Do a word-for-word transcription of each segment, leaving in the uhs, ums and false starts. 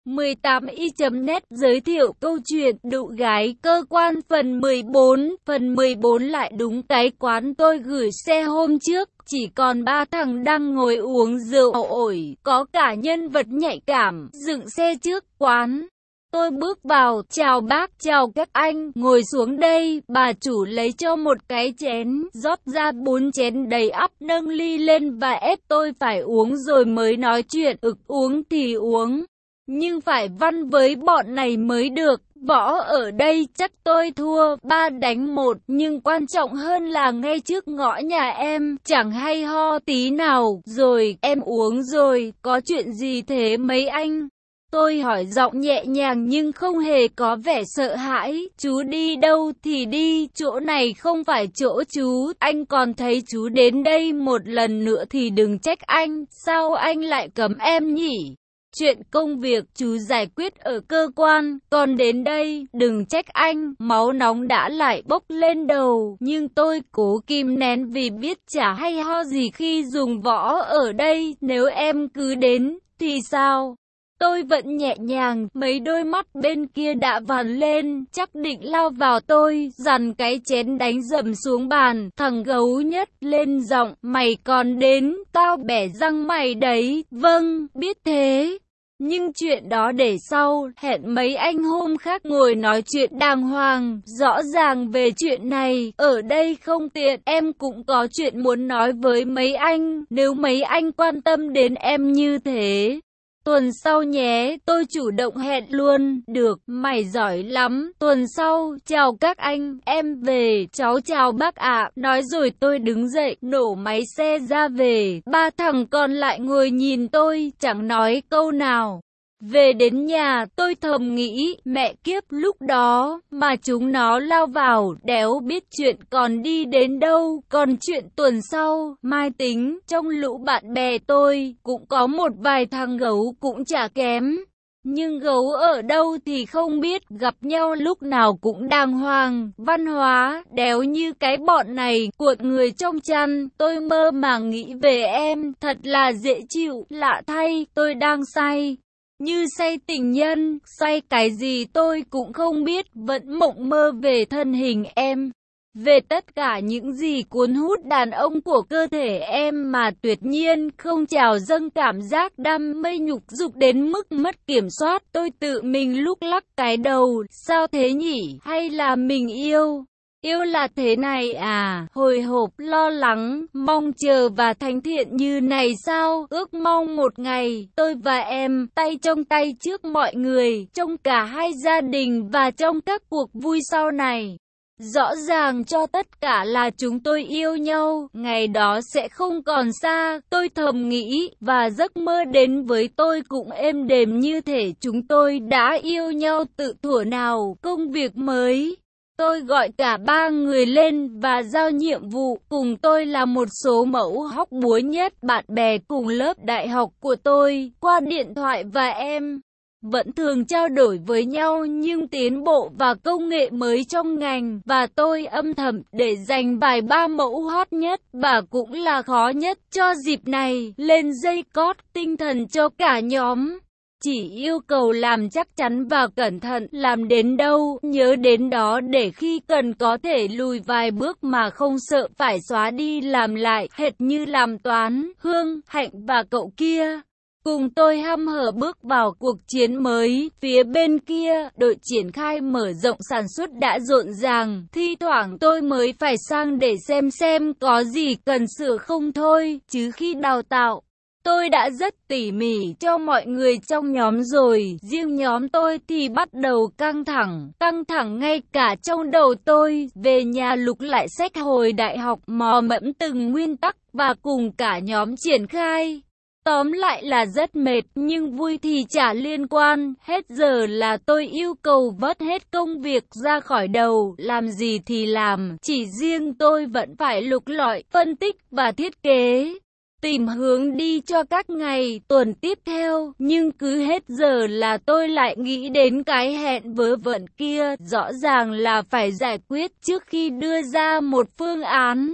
mười tám y chấm net giới thiệu câu chuyện đụ gái cơ quan phần mười bốn. Phần mười bốn lại đúng cái quán tôi gửi xe hôm trước, chỉ còn ba thằng đang ngồi uống rượu ổi, có cả nhân vật nhạy cảm, dựng xe trước quán. Tôi bước vào, chào bác, chào các anh, ngồi xuống đây, bà chủ lấy cho một cái chén, rót ra bốn chén đầy ắp, nâng ly lên và ép tôi phải uống rồi mới nói chuyện, ực uống thì uống. Nhưng phải văn với bọn này mới được, võ ở đây chắc tôi thua, ba đánh một, nhưng quan trọng hơn là ngay trước ngõ nhà em, chẳng hay ho tí nào, rồi, em uống rồi, có chuyện gì thế mấy anh? Tôi hỏi giọng nhẹ nhàng nhưng không hề có vẻ sợ hãi, chú đi đâu thì đi, chỗ này không phải chỗ chú, anh còn thấy chú đến đây một lần nữa thì đừng trách anh, sao anh lại cấm em nhỉ? Chuyện công việc chú giải quyết ở cơ quan, còn đến đây, đừng trách anh, máu nóng đã lại bốc lên đầu, nhưng tôi cố kìm nén vì biết chả hay ho gì khi dùng võ ở đây, nếu em cứ đến, thì sao? Tôi vẫn nhẹ nhàng, mấy đôi mắt bên kia đã vằn lên, chắc định lao vào tôi, dằn cái chén đánh dầm xuống bàn, thằng gấu nhất lên giọng, mày còn đến, tao bẻ răng mày đấy, vâng, biết thế. Nhưng chuyện đó để sau, hẹn mấy anh hôm khác ngồi nói chuyện đàng hoàng, rõ ràng về chuyện này, ở đây không tiện, em cũng có chuyện muốn nói với mấy anh, nếu mấy anh quan tâm đến em như thế. Tuần sau nhé, tôi chủ động hẹn luôn, được, mày giỏi lắm, tuần sau, chào các anh, em về, cháu chào bác ạ, nói rồi tôi đứng dậy, nổ máy xe ra về, ba thằng còn lại ngồi nhìn tôi, chẳng nói câu nào. Về đến nhà, tôi thầm nghĩ, mẹ kiếp lúc đó, mà chúng nó lao vào, đéo biết chuyện còn đi đến đâu, còn chuyện tuần sau, mai tính, trong lũ bạn bè tôi, cũng có một vài thằng gấu cũng chả kém. Nhưng gấu ở đâu thì không biết, gặp nhau lúc nào cũng đàng hoàng, văn hóa, đéo như cái bọn này, cuộn người trong chăn, tôi mơ màng nghĩ về em, thật là dễ chịu, lạ thay, tôi đang say. Như say tình nhân, say cái gì tôi cũng không biết, vẫn mộng mơ về thân hình em. Về tất cả những gì cuốn hút đàn ông của cơ thể em mà tuyệt nhiên không trào dâng cảm giác đam mê nhục dục đến mức mất kiểm soát. Tôi tự mình lúc lắc cái đầu, sao thế nhỉ, hay là mình yêu? Yêu là thế này à, hồi hộp, lo lắng, mong chờ và thánh thiện như này sao, ước mong một ngày, tôi và em, tay trong tay trước mọi người, trong cả hai gia đình và trong các cuộc vui sau này. Rõ ràng cho tất cả là chúng tôi yêu nhau, ngày đó sẽ không còn xa, tôi thầm nghĩ, và giấc mơ đến với tôi cũng êm đềm như thể chúng tôi đã yêu nhau từ thuở nào. Công việc mới. Tôi gọi cả ba người lên và giao nhiệm vụ, cùng tôi là một số mẫu hóc búa nhất, bạn bè cùng lớp đại học của tôi, qua điện thoại và em. Vẫn thường trao đổi với nhau nhưng tiến bộ và công nghệ mới trong ngành, và tôi âm thầm để dành vài ba mẫu hot nhất và cũng là khó nhất cho dịp này, lên dây cót tinh thần cho cả nhóm. Chỉ yêu cầu làm chắc chắn và cẩn thận, làm đến đâu, nhớ đến đó để khi cần có thể lùi vài bước mà không sợ phải xóa đi làm lại, hệt như làm toán, Hương, Hạnh và cậu kia. Cùng tôi hăm hở bước vào cuộc chiến mới, phía bên kia, đội triển khai mở rộng sản xuất đã rộn ràng, thi thoảng tôi mới phải sang để xem xem có gì cần sửa không thôi, chứ khi đào tạo, tôi đã rất tỉ mỉ cho mọi người trong nhóm rồi, riêng nhóm tôi thì bắt đầu căng thẳng, căng thẳng ngay cả trong đầu tôi, về nhà lục lại sách hồi đại học, mò mẫm từng nguyên tắc và cùng cả nhóm triển khai. Tóm lại là rất mệt, nhưng vui thì chả liên quan, hết giờ là tôi yêu cầu vớt hết công việc ra khỏi đầu, làm gì thì làm, chỉ riêng tôi vẫn phải lục lọi, phân tích và thiết kế, tìm hướng đi cho các ngày, tuần tiếp theo, nhưng cứ hết giờ là tôi lại nghĩ đến cái hẹn vớ vẩn kia, rõ ràng là phải giải quyết trước khi đưa ra một phương án.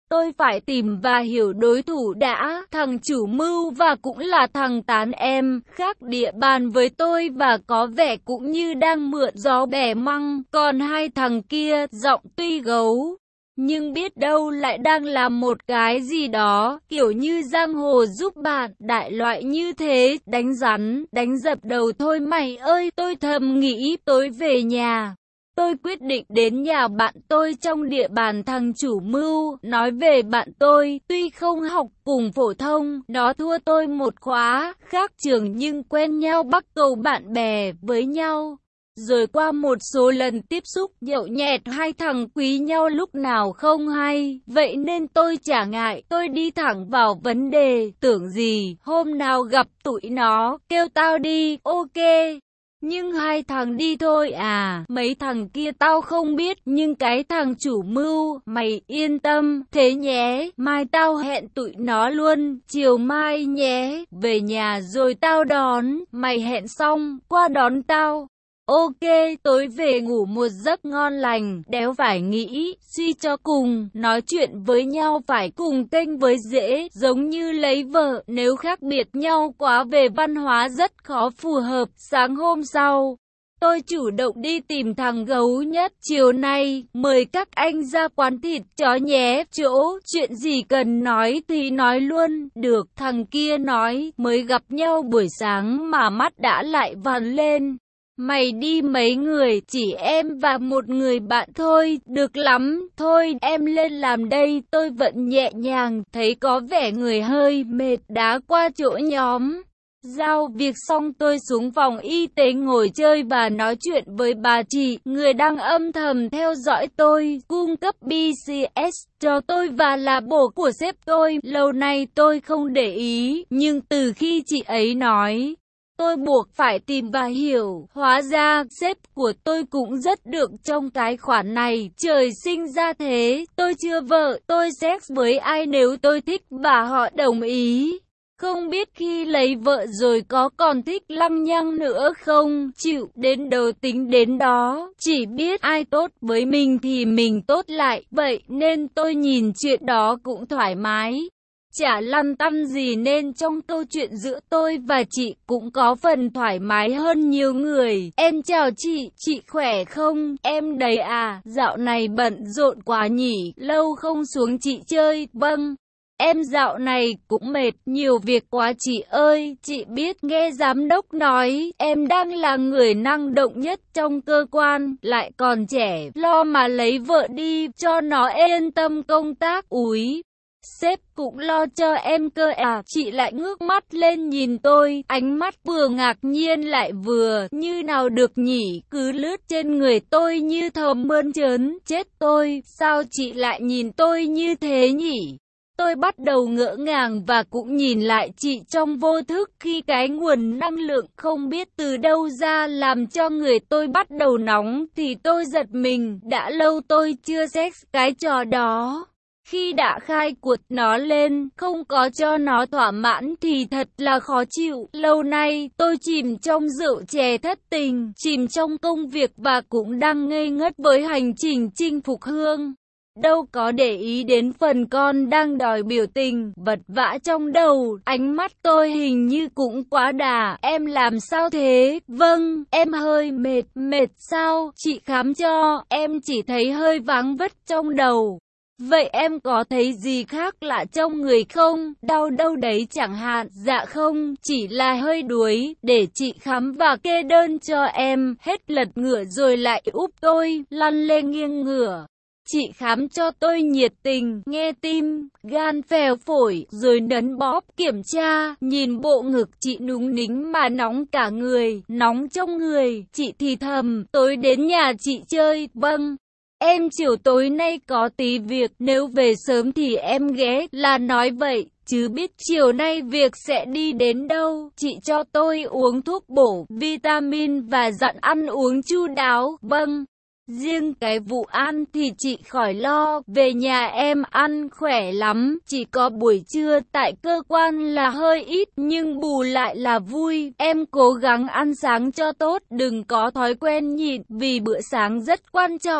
Tôi phải tìm và hiểu đối thủ đã. Thằng chủ mưu và cũng là thằng tán em, khác địa bàn với tôi và có vẻ cũng như đang mượn gió bẻ măng. Còn hai thằng kia, giọng tuy gấu, nhưng biết đâu lại đang làm một cái gì đó, kiểu như giang hồ giúp bạn, đại loại như thế, đánh rắn, đánh dập đầu thôi mày ơi, tôi thầm nghĩ. Tối về nhà, tôi quyết định đến nhà bạn tôi trong địa bàn thằng chủ mưu. Nói về bạn tôi, tuy không học cùng phổ thông, nó thua tôi một khóa, khác trường nhưng quen nhau bắt cầu bạn bè với nhau. Rồi qua một số lần tiếp xúc nhậu nhẹt hai thằng quý nhau lúc nào không hay. Vậy nên tôi chả ngại, tôi đi thẳng vào vấn đề. Tưởng gì, hôm nào gặp tụi nó, kêu tao đi, ok. Nhưng hai thằng đi thôi à, mấy thằng kia tao không biết, nhưng cái thằng chủ mưu, mày yên tâm, thế nhé, mai tao hẹn tụi nó luôn, chiều mai nhé, về nhà rồi tao đón, mày hẹn xong, qua đón tao. Ok, tối về ngủ một giấc ngon lành, đéo phải nghĩ, suy cho cùng, nói chuyện với nhau phải cùng kênh với dễ, giống như lấy vợ, nếu khác biệt nhau quá về văn hóa rất khó phù hợp. Sáng hôm sau, tôi chủ động đi tìm thằng gấu nhất, chiều nay, mời các anh ra quán thịt chó nhé, chỗ, chuyện gì cần nói thì nói luôn, được, thằng kia nói, mới gặp nhau buổi sáng mà mắt đã lại vằn lên. Mày đi mấy người, chỉ em và một người bạn thôi, được lắm, thôi em lên làm đây, tôi vẫn nhẹ nhàng, thấy có vẻ người hơi mệt, đá qua chỗ nhóm. Giao việc xong tôi xuống phòng y tế ngồi chơi và nói chuyện với bà chị, người đang âm thầm theo dõi tôi, cung cấp bê xê ét cho tôi và là bồ của sếp tôi. Lâu nay tôi không để ý, nhưng từ khi chị ấy nói, tôi buộc phải tìm và hiểu, hóa ra sếp của tôi cũng rất được trong cái khoản này, trời sinh ra thế, tôi chưa vợ, tôi sex với ai nếu tôi thích và họ đồng ý. Không biết khi lấy vợ rồi có còn thích lăng nhăng nữa không, chịu, đến đầu tính đến đó, chỉ biết ai tốt với mình thì mình tốt lại, vậy nên tôi nhìn chuyện đó cũng thoải mái. Chả lăn tăn gì nên trong câu chuyện giữa tôi và chị cũng có phần thoải mái hơn nhiều người. Em chào chị, chị khỏe không? Em đấy à, dạo này bận rộn quá nhỉ, lâu không xuống chị chơi. Vâng, em dạo này cũng mệt, nhiều việc quá chị ơi. Chị biết nghe giám đốc nói, em đang là người năng động nhất trong cơ quan, lại còn trẻ, lo mà lấy vợ đi, cho nó yên tâm công tác. Úi, sếp cũng lo cho em cơ à, chị lại ngước mắt lên nhìn tôi, ánh mắt vừa ngạc nhiên lại vừa, như nào được nhỉ, cứ lướt trên người tôi như thầm mơn trớn, chết tôi, sao chị lại nhìn tôi như thế nhỉ? Tôi bắt đầu ngỡ ngàng và cũng nhìn lại chị trong vô thức khi cái nguồn năng lượng không biết từ đâu ra làm cho người tôi bắt đầu nóng thì tôi giật mình, đã lâu tôi chưa sex cái trò đó. Khi đã khai cuột nó lên, không có cho nó thỏa mãn thì thật là khó chịu. Lâu nay, tôi chìm trong rượu chè thất tình, chìm trong công việc và cũng đang ngây ngất với hành trình chinh phục Hương. Đâu có để ý đến phần con đang đòi biểu tình, vật vã trong đầu, ánh mắt tôi hình như cũng quá đà. Em làm sao thế? Vâng, em hơi mệt, mệt sao? Chị khám cho, em chỉ thấy hơi váng vất trong đầu. Vậy em có thấy gì khác lạ trong người không? Đau đâu đấy chẳng hạn? Dạ không, chỉ là hơi đuối, để chị khám và kê đơn cho em. Hết lật ngửa rồi lại úp tôi, lăn lên nghiêng ngửa. Chị khám cho tôi nhiệt tình, nghe tim, gan phèo phổi, rồi đấn bóp kiểm tra, nhìn bộ ngực chị núng nính mà nóng cả người, nóng trong người. Chị thì thầm, tối đến nhà chị chơi. Vâng, em chiều tối nay có tí việc, nếu về sớm thì em ghé, là nói vậy, chứ biết chiều nay việc sẽ đi đến đâu. Chị cho tôi uống thuốc bổ, vitamin và dặn ăn uống chu đáo. Vâng. Riêng cái vụ ăn thì chị khỏi lo, về nhà em ăn khỏe lắm, chỉ có buổi trưa tại cơ quan là hơi ít, nhưng bù lại là vui. Em cố gắng ăn sáng cho tốt, đừng có thói quen nhịn, vì bữa sáng rất quan trọng.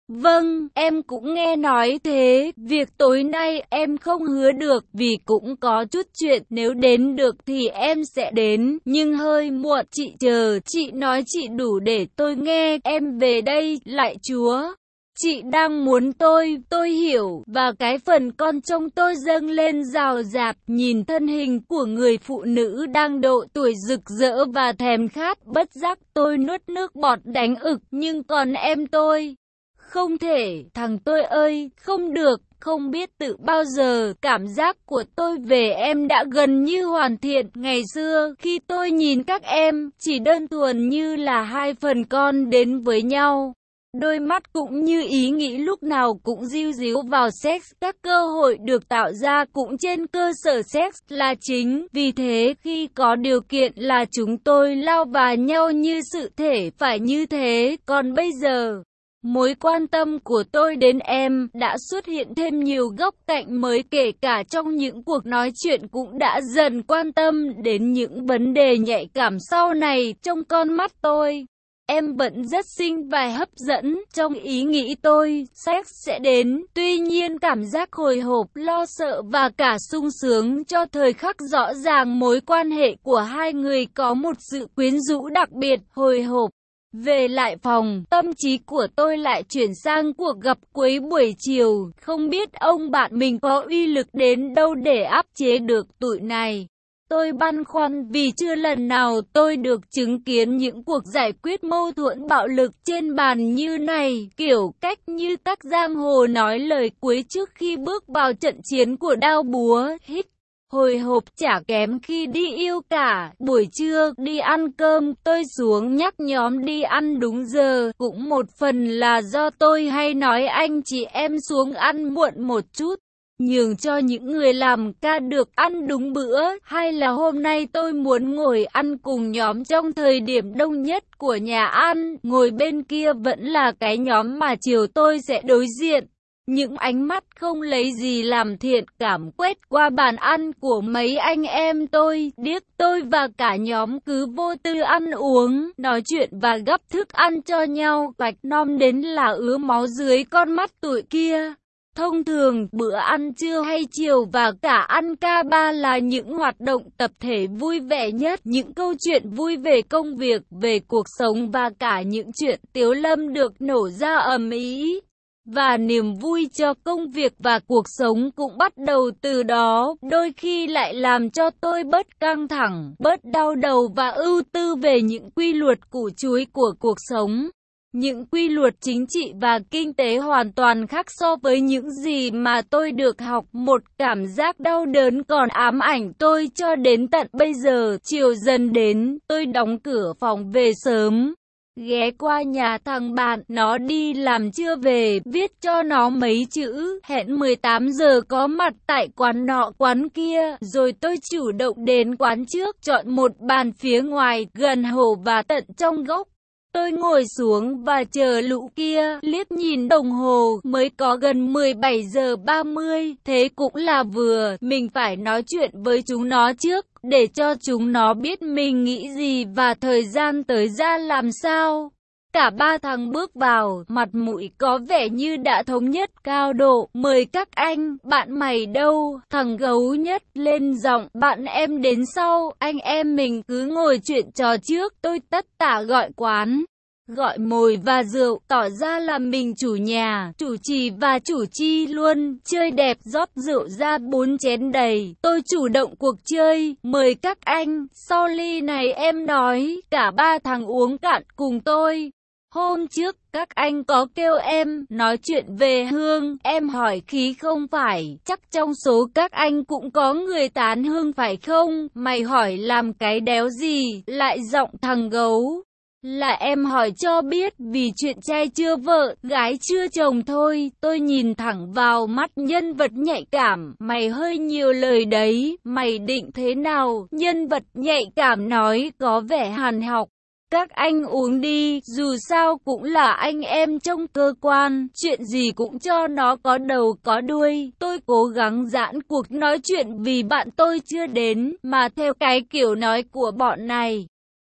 Vâng, em cũng nghe nói thế, việc tối nay em không hứa được vì cũng có chút chuyện, nếu đến được thì em sẽ đến, nhưng hơi muộn, chị chờ, chị nói chị đủ để tôi nghe, em về đây, lạy Chúa. Chị đang muốn tôi, tôi hiểu, và cái phần con trong tôi dâng lên rào rạt, nhìn thân hình của người phụ nữ đang độ tuổi rực rỡ và thèm khát, bất giác tôi nuốt nước bọt đánh ực, nhưng còn em tôi. Không thể, thằng tôi ơi, không được, không biết từ bao giờ, cảm giác của tôi về em đã gần như hoàn thiện. Ngày xưa, khi tôi nhìn các em, chỉ đơn thuần như là hai phần con đến với nhau. Đôi mắt cũng như ý nghĩ lúc nào cũng ríu ríu vào sex, các cơ hội được tạo ra cũng trên cơ sở sex là chính. Vì thế khi có điều kiện là chúng tôi lao vào nhau như sự thể phải như thế. Còn bây giờ, mối quan tâm của tôi đến em đã xuất hiện thêm nhiều góc cạnh mới, kể cả trong những cuộc nói chuyện cũng đã dần quan tâm đến những vấn đề nhạy cảm sau này. Trong con mắt tôi, em vẫn rất xinh và hấp dẫn. Trong ý nghĩ tôi, sex sẽ đến. Tuy nhiên cảm giác hồi hộp, lo sợ và cả sung sướng cho thời khắc rõ ràng mối quan hệ của hai người có một sự quyến rũ đặc biệt. Hồi hộp về lại phòng, tâm trí của tôi lại chuyển sang cuộc gặp cuối buổi chiều. Không biết ông bạn mình có uy lực đến đâu để áp chế được tụi này. Tôi băn khoăn vì chưa lần nào tôi được chứng kiến những cuộc giải quyết mâu thuẫn bạo lực trên bàn như này, kiểu cách như các giang hồ nói lời cuối trước khi bước vào trận chiến của đao búa. Hít hồi hộp chả kém khi đi yêu cả. Buổi trưa đi ăn cơm, tôi xuống nhắc nhóm đi ăn đúng giờ, cũng một phần là do tôi hay nói anh chị em xuống ăn muộn một chút, nhường cho những người làm ca được ăn đúng bữa. Hay là hôm nay tôi muốn ngồi ăn cùng nhóm trong thời điểm đông nhất của nhà ăn, ngồi bên kia vẫn là cái nhóm mà chiều tôi sẽ đối diện. Những ánh mắt không lấy gì làm thiện cảm quét qua bàn ăn của mấy anh em tôi, điếc tôi và cả nhóm cứ vô tư ăn uống, nói chuyện và gắp thức ăn cho nhau, vạch nom đến là ứa máu dưới con mắt tụi kia. Thông thường, bữa ăn trưa hay chiều và cả ăn ca ba là những hoạt động tập thể vui vẻ nhất, những câu chuyện vui về công việc, về cuộc sống và cả những chuyện tiếu lâm được nổ ra ầm ĩ. Và niềm vui cho công việc và cuộc sống cũng bắt đầu từ đó, đôi khi lại làm cho tôi bớt căng thẳng, bớt đau đầu và ưu tư về những quy luật củ chuối của cuộc sống. Những quy luật chính trị và kinh tế hoàn toàn khác so với những gì mà tôi được học. Một cảm giác đau đớn còn ám ảnh tôi cho đến tận bây giờ. Chiều dần đến, tôi đóng cửa phòng về sớm, ghé qua nhà thằng bạn, nó đi làm chưa về, viết cho nó mấy chữ, hẹn mười tám giờ có mặt tại quán nọ quán kia, rồi tôi chủ động đến quán trước, chọn một bàn phía ngoài, gần hồ và tận trong góc. Tôi ngồi xuống và chờ lũ kia, liếc nhìn đồng hồ, mới có gần mười bảy giờ ba mươi, thế cũng là vừa, mình phải nói chuyện với chúng nó trước, để cho chúng nó biết mình nghĩ gì và thời gian tới ra làm sao. Cả ba thằng bước vào, mặt mũi có vẻ như đã thống nhất cao độ, mời các anh, bạn mày đâu, thằng gấu nhất lên giọng, bạn em đến sau, anh em mình cứ ngồi chuyện trò trước, tôi tất tả gọi quán, gọi mồi và rượu, tỏ ra là mình chủ nhà, chủ trì và chủ chi luôn, chơi đẹp rót rượu ra bốn chén đầy, tôi chủ động cuộc chơi, mời các anh, sau ly này em nói, cả ba thằng uống cạn cùng tôi. Hôm trước, các anh có kêu em, nói chuyện về Hương, em hỏi khí không phải, chắc trong số các anh cũng có người tán Hương phải không, mày hỏi làm cái đéo gì, lại giọng thằng gấu. Là em hỏi cho biết, vì chuyện trai chưa vợ, gái chưa chồng thôi, tôi nhìn thẳng vào mắt nhân vật nhạy cảm, mày hơi nhiều lời đấy, mày định thế nào, nhân vật nhạy cảm nói, có vẻ hàn học. Các anh uống đi, dù sao cũng là anh em trong cơ quan, chuyện gì cũng cho nó có đầu có đuôi. Tôi cố gắng giãn cuộc nói chuyện vì bạn tôi chưa đến, mà theo cái kiểu nói của bọn này,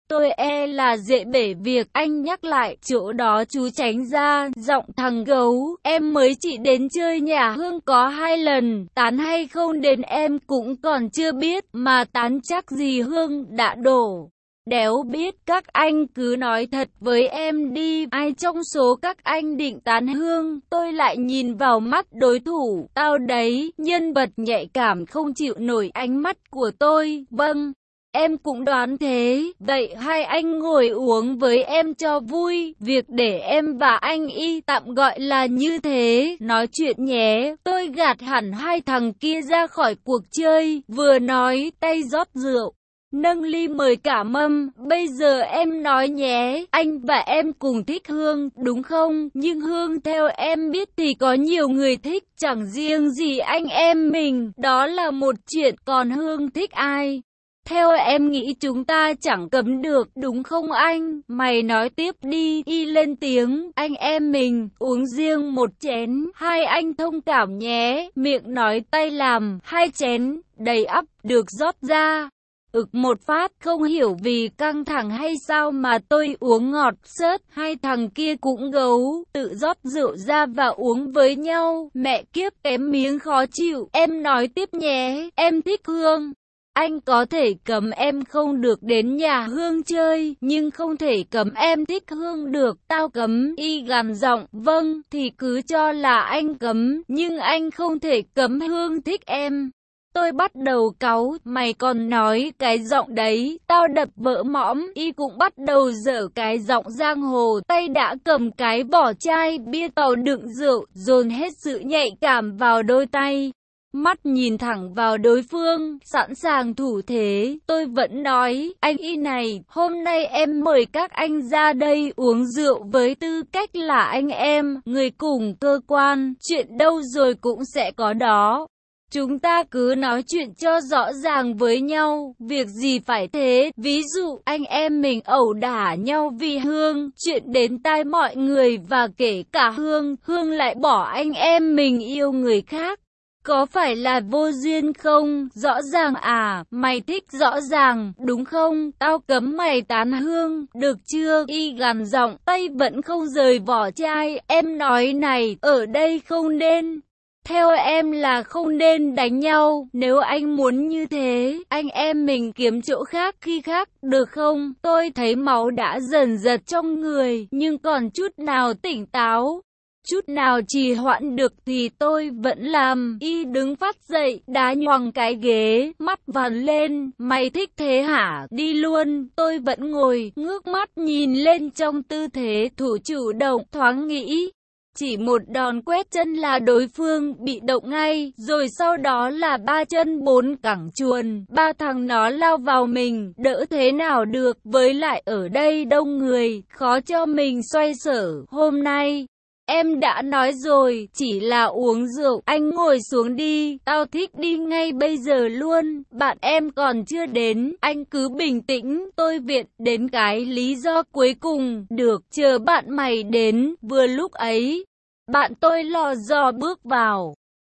Tôi e là dễ bể việc, anh nhắc lại, chỗ đó chú tránh ra, giọng thằng gấu, em mới chỉ đến chơi nhà Hương có hai lần, tán hay không đến em cũng còn chưa biết, mà tán chắc gì Hương đã đổ. Đéo biết, các anh cứ nói thật với em đi, ai trong số các anh định tán Hương? Tôi lại nhìn vào mắt đối thủ, tao đấy, nhân vật nhạy cảm không chịu nổi ánh mắt của tôi, vâng. Em cũng đoán thế, vậy hai anh ngồi uống với em cho vui, việc để em và anh Y tạm gọi là như thế, nói chuyện nhé. Tôi gạt hẳn hai thằng kia ra khỏi cuộc chơi, vừa nói tay rót rượu, nâng ly mời cả mâm, bây giờ em nói nhé, anh và em cùng thích Hương, đúng không? Nhưng Hương theo em biết thì có nhiều người thích, chẳng riêng gì anh em mình, đó là một chuyện, còn Hương thích ai? Theo em nghĩ chúng ta chẳng cấm được, đúng không anh? Mày nói tiếp đi, Y lên tiếng, anh em mình, uống riêng một chén, hai anh thông cảm nhé, miệng nói tay làm, hai chén, đầy ắp, được rót ra. Ực một phát, không hiểu vì căng thẳng hay sao mà tôi uống ngọt sớt, hai thằng kia cũng gấu, tự rót rượu ra và uống với nhau, mẹ kiếp kém miếng khó chịu, em nói tiếp nhé, em thích Hương. Anh có thể cấm em không được đến nhà Hương chơi, nhưng không thể cấm em thích Hương được, tao cấm. Y gằn giọng, vâng, thì cứ cho là anh cấm, nhưng anh không thể cấm Hương thích em. Tôi bắt đầu cáu, mày còn nói cái giọng đấy, tao đập vỡ mõm. Y cũng bắt đầu dở cái giọng giang hồ, tay đã cầm cái vỏ chai bia tàu đựng rượu, dồn hết sự nhạy cảm vào đôi tay. Mắt nhìn thẳng vào đối phương, sẵn sàng thủ thế, tôi vẫn nói, anh Y này, hôm nay em mời các anh ra đây uống rượu với tư cách là anh em, người cùng cơ quan, chuyện đâu rồi cũng sẽ có đó. Chúng ta cứ nói chuyện cho rõ ràng với nhau, việc gì phải thế, ví dụ anh em mình ẩu đả nhau vì Hương, chuyện đến tai mọi người và kể cả Hương, Hương lại bỏ anh em mình yêu người khác. Có phải là vô duyên không? Rõ ràng à, mày thích rõ ràng, đúng không? Tao cấm mày tán Hương, được chưa? Y gằn giọng, tay vẫn không rời vỏ chai, em nói này, ở đây không nên. Theo em là không nên đánh nhau, nếu anh muốn như thế, anh em mình kiếm chỗ khác khi khác, được không? Tôi thấy máu đã dần dật trong người, nhưng còn chút nào tỉnh táo. Chút nào trì hoãn được thì tôi vẫn làm. Y đứng phát dậy, đá nhoằng cái ghế, mắt vằn lên, mày thích thế hả? Đi luôn. Tôi vẫn ngồi, ngước mắt nhìn lên trong tư thế thủ chủ động, thoáng nghĩ. Chỉ một đòn quét chân là đối phương bị động ngay, rồi sau đó là ba chân bốn cẳng chuồn, ba thằng nó lao vào mình, đỡ thế nào được, với lại ở đây đông người, khó cho mình xoay sở. Hôm nay, em đã nói rồi, chỉ là uống rượu, anh ngồi xuống đi, tao thích đi ngay bây giờ luôn, bạn em còn chưa đến, anh cứ bình tĩnh, tôi viện đến cái lý do cuối cùng, được, chờ bạn mày đến, vừa lúc ấy, bạn tôi lò dò bước vào.